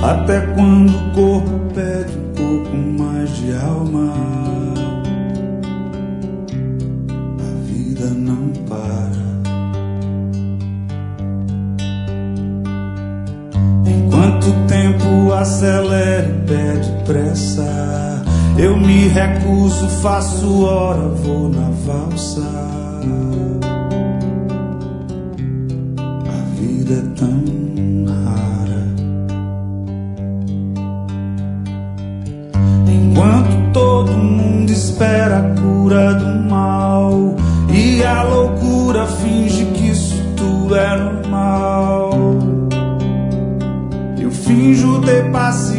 Até quando o corpo pede um pouco mais de alma. A vida não para. Enquanto o tempo acelera e pede pressa, eu me recuso, faço hora, vou na valsa. A vida é tão rara. Enquanto todo mundo espera a cura do mal e a loucura finge que isso tudo é normal, eu finjo ter paciência.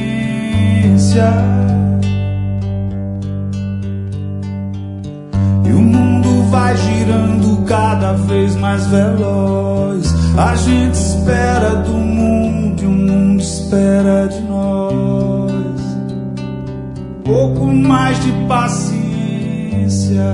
E o mundo vai girando cada vez mais veloz. A gente espera do mundo e o mundo espera de nós. Pouco mais de paciência.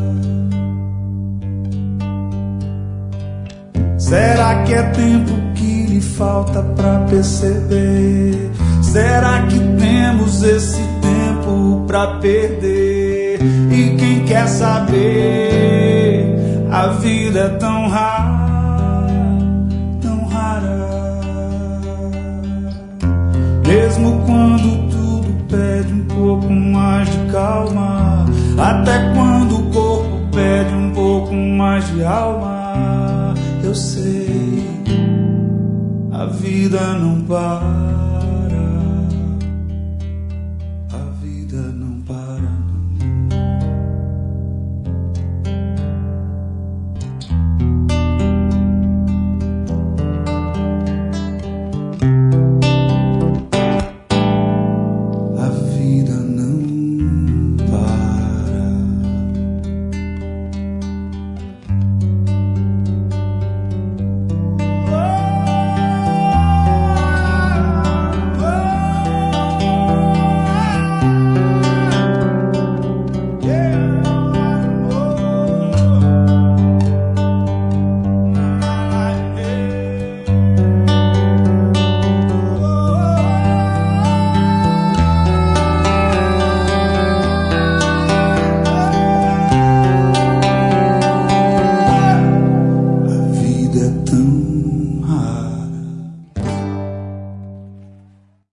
Será que é tempo que lhe falta pra perceber? Será que temos esse tempo pra perder? E quem quer saber? A vida é tão rara, tão rara. Mesmo quando tudo pede um pouco mais de calma, até quando o corpo pede um pouco mais de alma, eu sei, a vida não para. A vida não para, não. A vida não para. Tão